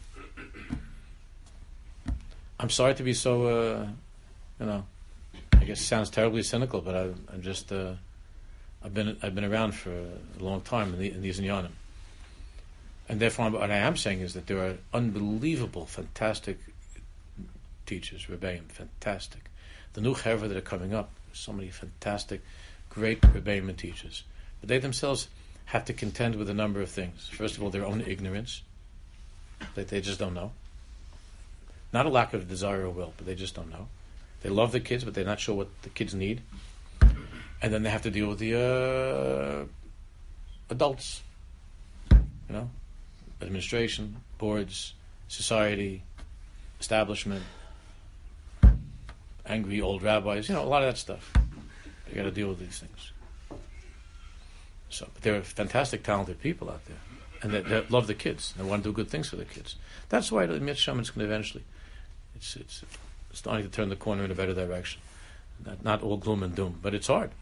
I'm sorry to be so, uh, you know, I guess it sounds terribly cynical, but I, I'm just, uh, I've been I've been around for a long time in, the, in these inyanim. And therefore, what I am saying is that there are unbelievable, fantastic teachers, Rebbeim, fantastic. The new chevra that are coming up, so many fantastic, great Rebbeim and teachers. But they themselves have to contend with a number of things. First of all, their own ignorance, that they just don't know. Not a lack of desire or will, but they just don't know. They love the kids, but they're not sure what the kids need. And then they have to deal with the uh, adults, you know, administration, boards, society, establishment, angry old rabbis, you know, a lot of that stuff. You got to deal with these things. So, but there are fantastic, talented people out there, and they, they love the kids. They want to do good things for the kids. That's why the Mitzvah is going to eventually, it's it's starting to turn the corner in a better direction. Not, not all gloom and doom, but it's hard.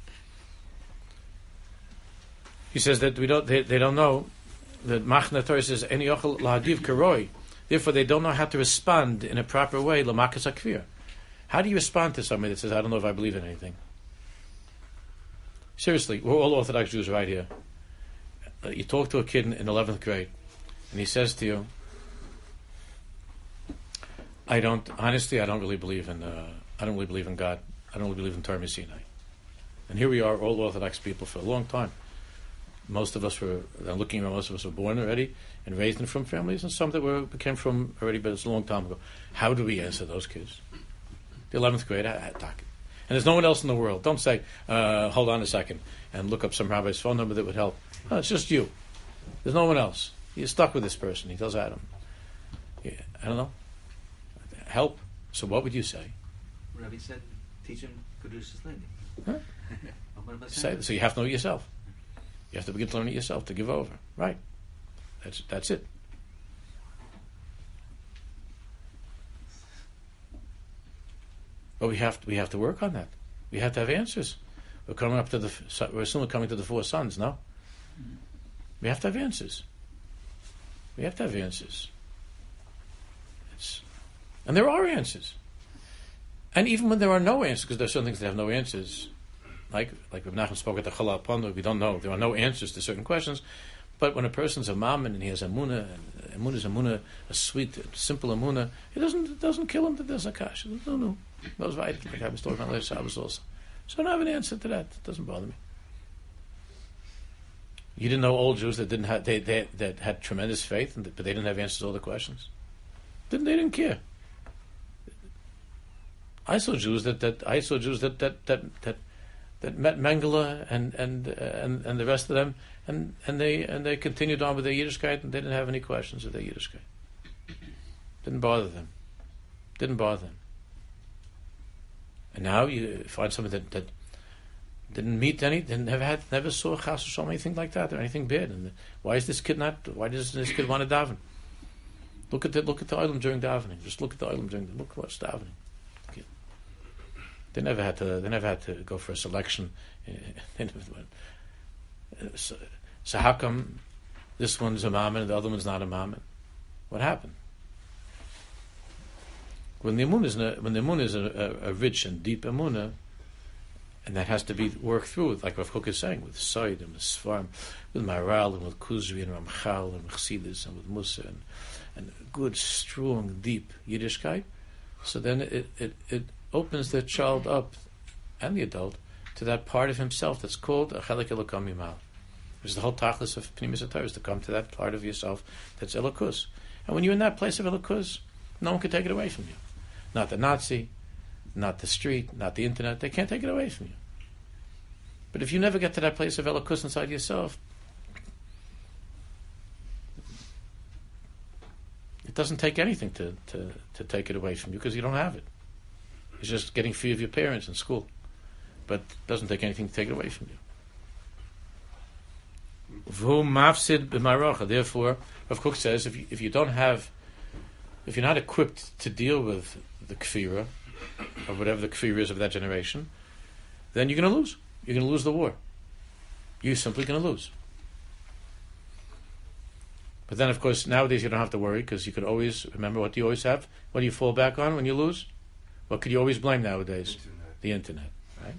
He says that we don't, they, they don't know that Machna Torah says any yochel lahagiv karoi. Therefore, they don't know how to respond in a proper way. Lamakas akvir. How do you respond to somebody that says, "I don't know if I believe in anything"? Seriously, we're all Orthodox Jews right here. Uh, you talk to a kid in, in eleventh grade, and he says to you, "I don't honestly, I don't really believe in, uh, I don't really believe in God. I don't really believe in Torah Sinai." And here we are, all Orthodox people for a long time. Most of us were, I'm looking around, most of us were born already and raised in from families, and some that were became from already, but it's a long time ago. How do we answer those kids? The eleventh grade, I, I talk. And there's no one else in the world. Don't say, uh, hold on a second, and look up some rabbi's phone number that would help. No, it's just you. There's no one else. You're stuck with this person. He tells Adam. Yeah, I don't know. Help. So what would you say? Rabbi said, teach him Kedushas Levi. Huh? Say, so you have to know it yourself. You have to begin to learn it yourself, to give over. Right. That's that's it. But we have to, we have to work on that. We have to have answers. We're coming up to the we're soon coming to the four sons. No, we have to have answers. We have to have answers. It's, and there are answers. And even when there are no answers, because there are certain things that have no answers, like like Reb Nachman spoke at the Chalal Pandu, we don't know. There are no answers to certain questions. But when a person's a mammon and he has emunah, and emunah is emunah, a sweet, simple emunah, it doesn't it doesn't kill him that there's a kash. No, no. Those right, like I was talking about last Shabbos also. So I don't have an answer to that. It doesn't bother me. You didn't know old Jews that didn't have they, they that had tremendous faith, and, but they didn't have answers to all the questions. Didn't they didn't care. I saw Jews that, that I saw Jews that that that that, that met Mengele and and uh, and and the rest of them, and, and they and they continued on with their Yiddishkeit, and they didn't have any questions of their Yiddishkeit. Didn't bother them. Didn't bother them. And now you find someone that, that didn't meet any, didn't never had, never saw Chas V'Shalom, anything like that or anything bad. And why is this kid not? Why does this kid want to daven? Look at the look at the olim during davening. Just look at the olim during. Look what's davening. Okay. They never had to. They never had to go for a selection. So, so how come this one's a mammon and the other one's not a mammon? What happened? When the emunah is a, when the emunah is a, a, a rich and deep emunah, and that has to be worked through with, like Rav Kook is saying, with Soid and with Sfarim, with Maharal and with Kuzri and Ramchal and with Chassidus and with Musa and, and good, strong, deep Yiddishkeit. So then it, it, it opens the child up and the adult to that part of himself that's called a Chelik Elokam Yimal. Which is the whole tachlis of Pnimis HaTorah, is to come to that part of yourself that's Elokus. And when you're in that place of Elokus, no one can take it away from you. Not the Nazi, not the street, not the internet. They can't take it away from you. But if you never get to that place of Elokus inside yourself, it doesn't take anything to, to, to take it away from you because you don't have it. It's just getting free of your parents in school. But it doesn't take anything to take it away from you. V'hu mafsid b'marocha. Therefore, Rav Kook says, if you, if you don't have, if you're not equipped to deal with the kfira, or whatever the kfira is of that generation, then you're going to lose. You're going to lose the war. You're simply going to lose. But then, of course, nowadays you don't have to worry because you could always remember what do you always have. What do you fall back on when you lose? What could you always blame nowadays? Internet. The internet, right?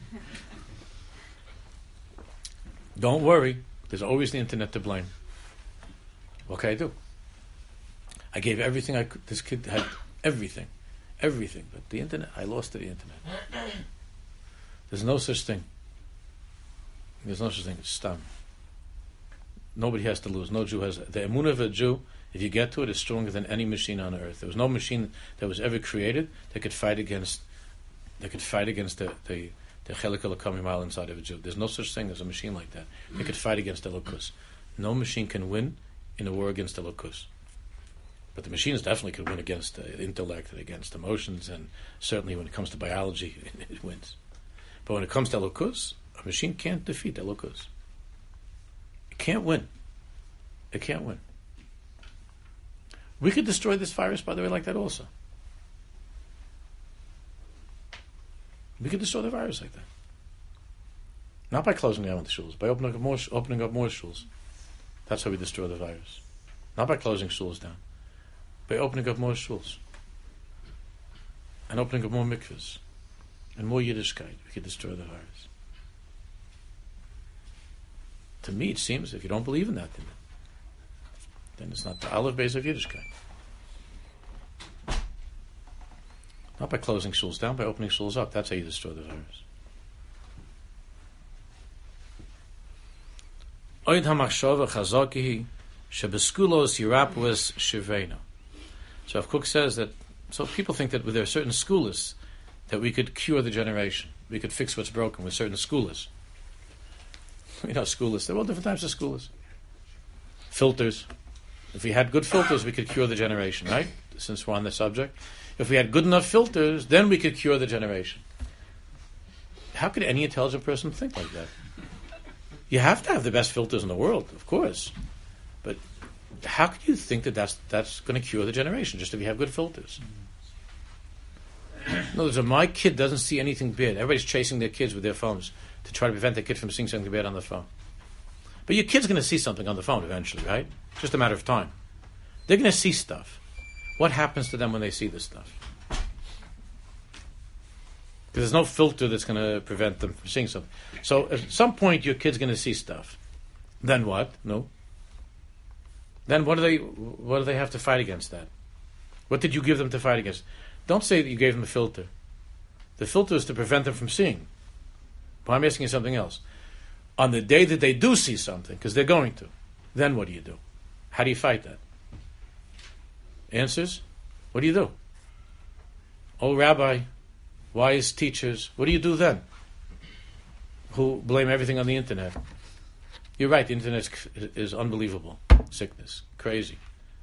Don't worry. There's always the internet to blame. What can I do? I gave everything I could. This kid had everything. Everything. But the internet, I lost to the internet. There's no such thing. There's no such thing. It's stam. Nobody has to lose. No Jew has. The emunah of a Jew, if you get to it, is stronger than any machine on earth. There was no machine that was ever created that could fight against that could fight against the the the chelik elokam yimal inside of a Jew. There's no such thing as a machine like that. They could fight against Elokus. No machine can win in a war against Elokus. But the machines definitely could win against uh, intellect and against emotions, and certainly when it comes to biology, it wins. But when it comes to Elokus, a machine can't defeat Elokus. It can't win. It can't win. We could destroy this virus, by the way, like that also. We could destroy the virus like that. Not by closing down the shuls, by opening up more, opening up more shuls. That's how we destroy the virus. Not by closing shuls down, by opening up more shuls and opening up more mikvahs and more Yiddishkeit. We could destroy the virus. To me, it seems if you don't believe in that, then, then it's not the olive base of Yiddishkeit. Not by closing shuls down, by opening shuls up. That's how you destroy the virus. Oid hamachshava chazakihi shebeskulos yirapuas shivena. So if Cook says that, so people think that with there are certain schoolas that we could cure the generation. We could fix what's broken with certain schoolas. You know, schoolas. There are all different types of schoolas. Filters. If we had good filters, we could cure the generation, right? Since we're on the subject. If we had good enough filters, then we could cure the generation. How could any intelligent person think like that? You have to have the best filters in the world, of course. But how could you think that that's, that's going to cure the generation, just if you have good filters? In other words, if my kid doesn't see anything bad, everybody's chasing their kids with their phones to try to prevent their kid from seeing something bad on the phone. But your kid's going to see something on the phone eventually, right? It's just a matter of time. They're going to see stuff. What happens to them when they see this stuff? there's no filter that's going to prevent them from seeing something. So at some point, your kid's going to see stuff. Then what? No. Then what do they? What do they have to fight against that? What did you give them to fight against? Don't say that you gave them a filter. The filter is to prevent them from seeing. But I'm asking you something else. On the day that they do see something, because they're going to, then what do you do? How do you fight that? Answers? What do you do? Oh, Rabbi, wise teachers, what do you do then? Who blame everything on the internet? You're right, the internet is unbelievable. Sickness, crazy.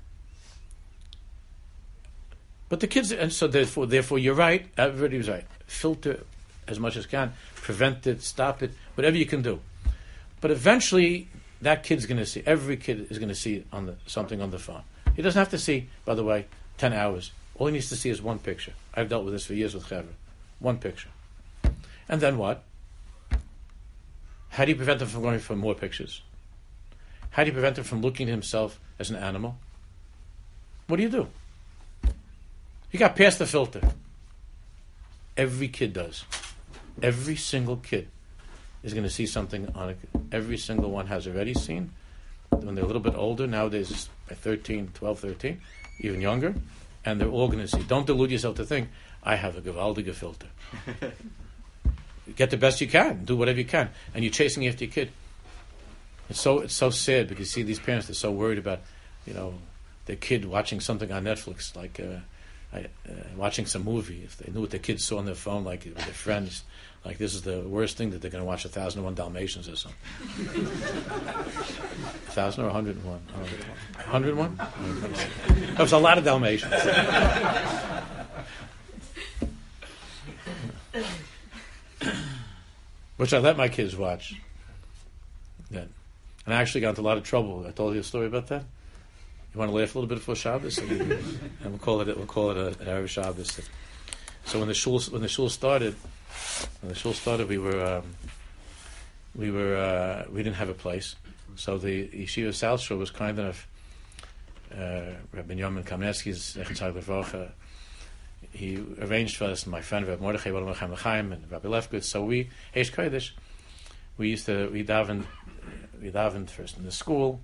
But the kids, and so therefore, therefore you're right, everybody was right. Filter as much as can, prevent it, stop it, whatever you can do. But eventually, that kid's going to see, every kid is going to see on the, something on the phone. He doesn't have to see, by the way, ten hours. All he needs to see is one picture. I've dealt with this for years with Chaver. One picture. And then what? How do you prevent him from going for more pictures? How do you prevent him from looking at himself as an animal? What do you do? You got past the filter. Every kid does. Every single kid is going to see something on it. Every single one has already seen. When they're a little bit older, nowadays by thirteen, twelve, thirteen, even younger, and they're all going to see. Don't delude yourself to think, I have a gewaldige filter. Get the best you can. Do whatever you can. And you're chasing after your kid. It's so it's so sad because you see these parents, they're so worried about, you know, their kid watching something on Netflix, like uh, I, uh, watching some movie. If they knew what their kids saw on their phone, like with their friends, like this is the worst thing, that they're going to watch one thousand and one Dalmatians or something. one thousand or one hundred and one? one hundred and one? That was a lot of Dalmatians. Which I let my kids watch. Then. And I actually got into a lot of trouble. I told you a story about that. You want to laugh a little bit before Shabbos? And we'll call it we'll call it a, an Erev Shabbos. So when the shul when the shul started, when the shul started, we were um, we were uh, we didn't have a place. So the Yeshiva South Shore was kind enough. Uh, Rabbi Yomin Kamnesky's he arranged for us, and my friend Rabbi Mordechai and Rabbi Lefkowitz. So we Eish Kodesh, we used to we davened we davened first in the school,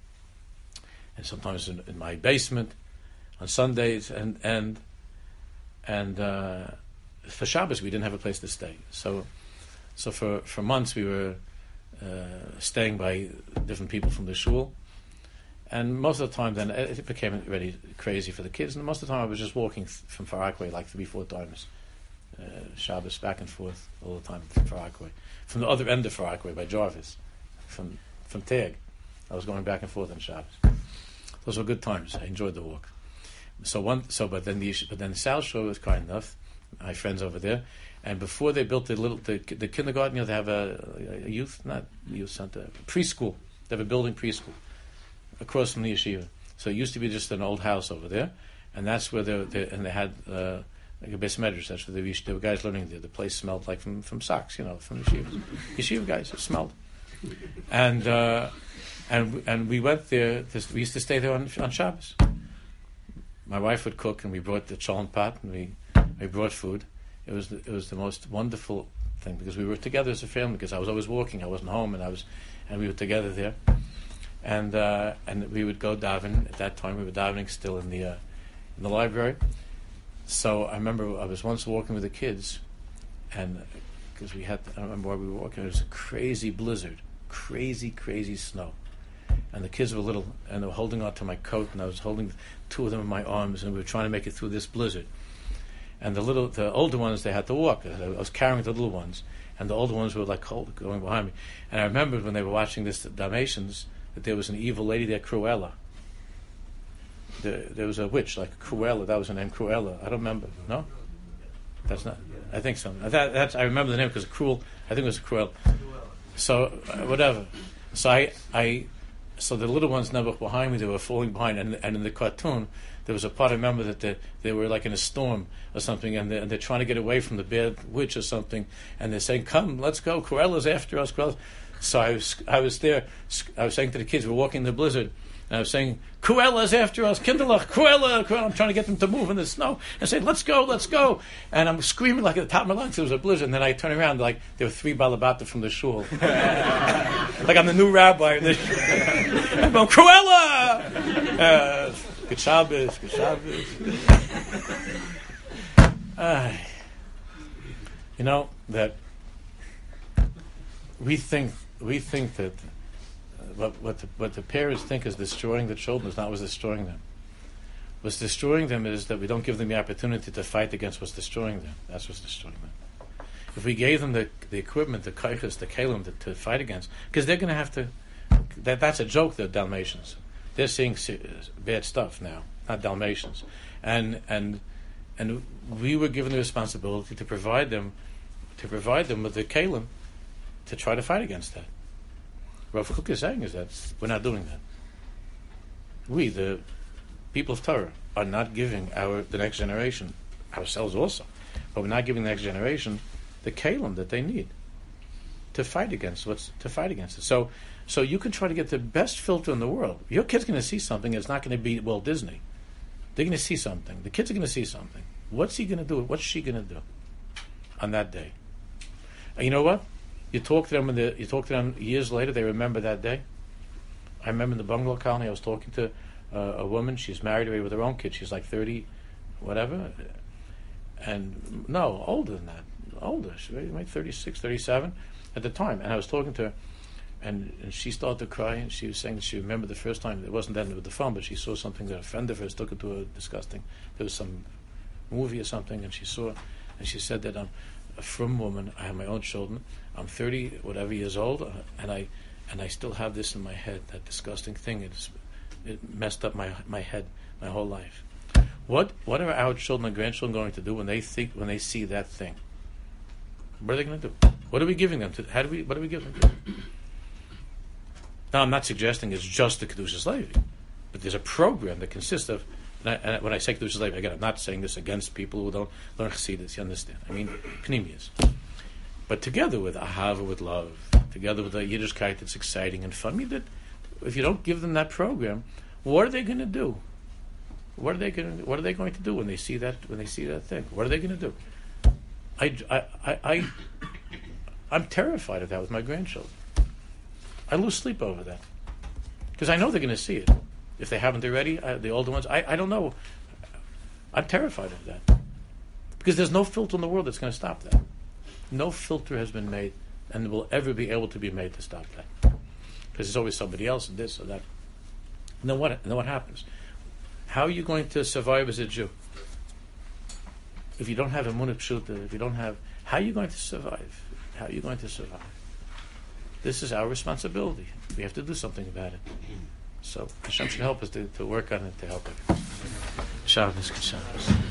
and sometimes in, in my basement on Sundays, and and and uh, for Shabbos we didn't have a place to stay. So so for, for months we were uh, staying by different people from the shul. And most of the time then, it became really crazy for the kids. And most of the time I was just walking th- from Far Rockaway like three, four times. Uh, Shabbos, back and forth all the time from Far Rockaway. From the other end of Far Rockaway, by Jarvis. From from Tag. I was going back and forth on Shabbos. Those were good times. I enjoyed the walk. So one, so but then the but then the South Shore was kind enough. My friends over there. And before they built the little the, the kindergarten, you know, they have a, a youth, not youth center, preschool. They have a building preschool across from the yeshiva. So it used to be just an old house over there, and that's where they, they and they had uh, like a base medrash. That's where they, there were guys learning there. The place smelled like from, from socks, you know, from yeshiva. Yeshiva guys, it smelled. And uh, and and we went there. This, we used to stay there on on Shabbos. My wife would cook, and we brought the cholent pot, and we we brought food. It was the, it was the most wonderful thing because we were together as a family. Because I was always working, I wasn't home, and I was and we were together there. And uh, and we would go daven. At that time, we were davening still in the uh, in the library. So I remember I was once walking with the kids, and because we had, I don't remember where we were walking. It was a crazy blizzard, crazy, crazy snow, and the kids were little, and they were holding on to my coat, and I was holding two of them in my arms, and we were trying to make it through this blizzard. And the little, the older ones, they had to walk. I was carrying the little ones, and the older ones were like hold, going behind me. And I remembered when they were watching this, the Dalmatians, that there was an evil lady there, Cruella. There, there was a witch, like Cruella. That was her name, Cruella. I don't remember. No? That's not. I think so. That, that's, I remember the name because Cruel. I think it was Cruella. So uh, whatever. So I, I, so the little ones never behind me. They were falling behind, and and in the cartoon there was a part. I remember that they they were like in a storm or something, and they're, and they're trying to get away from the bad witch or something, and they're saying, "Come, let's go. Cruella's after us. Cruella's." So I was, I was there. I was saying to the kids, we're walking in the blizzard, and I was saying, Cruella's after us, Kinderlach, Cruella, Cruella. I'm trying to get them to move in the snow. And say, let's go, let's go. And I'm screaming like at the top of my lungs. It was a blizzard. And then I turn around, like there were three balabata from the shul. Like I'm the new rabbi. I'm going, Cruella! Uh, good Shabbos, good Shabbos. uh, you know, that we think, we think that What, what, the, what the parents think is destroying the children is not what's destroying them. What's destroying them is that we don't give them the opportunity to fight against what's destroying them. That's what's destroying them. If we gave them the, the equipment, the kaichas, the kalim to, to fight against, because they're going to have to, that, that's a joke, the Dalmatians. They're seeing bad stuff now, not Dalmatians. And, and, and we were given the responsibility to provide them, to provide them with the kalim to try to fight against that. Rav Kook is saying is that we're not doing that. We, the people of Torah, are not giving our the next generation, ourselves also, but we're not giving the next generation the kalim that they need to fight against what's to fight against it. So, so you can try to get the best filter in the world. Your kid's going to see something that's not going to be Walt Disney. They're going to see something. The kids are going to see something. What's he going to do? What's she going to do on that day? And you know what? You talk to them, in the, you talk to them years later, they remember that day. I remember in the bungalow colony, I was talking to uh, a woman, she's married away with her own kid, she's like thirty, whatever, and no, older than that, older, she was maybe thirty-six, thirty-seven at the time, and I was talking to her, and, and she started to cry, and she was saying that she remembered the first time, it wasn't then with the phone, but she saw something that a friend of hers took her to a disgusting, there was some movie or something, and she saw, and she said that I'm a frum woman, I have my own children, I'm thirty, whatever years old, uh, and I and I still have this in my head, that disgusting thing. It's, it messed up my my head, my whole life. What what are our children and grandchildren going to do when they think when they see that thing? What are they going to do? What are we giving them to? How do we? What are we giving them to? Now, I'm not suggesting it's just the Kedushas Levi, but there's a program that consists of. And, I, and when I say Kedushas Levi, again, I'm not saying this against people who don't learn Chassidus. You understand? I mean, Pnimius. But together with ahava, with love, together with a Yiddishkeit that's exciting and fun, I mean, that if you don't give them that program, what are they going to do? What are they going? What are they going to do when they see that? When they see that thing, what are they going to do? I, I, I, I, I'm terrified of that with my grandchildren. I lose sleep over that because I know they're going to see it. If they haven't already, I, the older ones, I, I don't know. I'm terrified of that because there's no filter in the world that's going to stop that. No filter has been made and will ever be able to be made to stop that. Because there's always somebody else and this or that. And then what, and then what happens? How are you going to survive as a Jew? If you don't have emunah pshuta, if you don't have, how are you going to survive? How are you going to survive? This is our responsibility. We have to do something about it. So Hashem should help us to, to work on it, to help it. Shabbos, good Shabbos.